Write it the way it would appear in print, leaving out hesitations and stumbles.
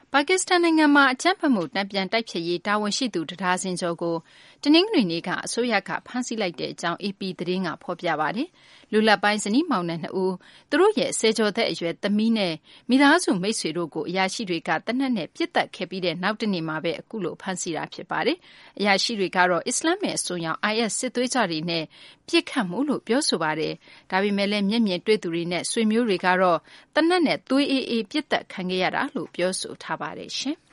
ပါကစ္စတန်နိုင်ငံမှာအကြမ်းဖက်မှုတန်ပြန်တိုက်ဖျက်ရေးတာဝန်ရှိသူတဒါဇင်ကျော်ကိုတနင်္ဂနွေနေ့ကအစိုးရကဖမ်းဆီးလိုက်တဲ့အကြောင်း AP သတင်းကဖော်ပြပါတယ်။လူလတ်ပိုင်းဇနီးမောင်နှံ2ဦးသူတို့ရဲ့ဆယ်ကျော်သက်အရွယ်သမီးနဲ့မိသားစုမိတ်ဆွေတို့ကိုအရာရှိတွေကသေနတ်နဲ့ပစ်တက်ခဲ့ပြီးတဲ့နောက်တနေ့မှာပဲအခုလိုဖမ်းဆီးတာဖြစ်ပါတယ်။အရာရှိတွေကတော့အစ္စလာမ်ရဲ့အစွန်းရောက် IS စစ်သွေးကြွတွေနဲ့ပြစ်ခတ်မှုလို့ပြောဆိုပါတယ်။ဒါပေမဲ့လည်းမျက်မြင်တွေ့သူတွေနဲ့ဆွေမျိုးတွေကတော့သေနတ်နဲ့သွေးအေးအေးပစ်တက်ခံခဲ့ရတာလို့ပြောဆိုထားပါတယ်ရှင်။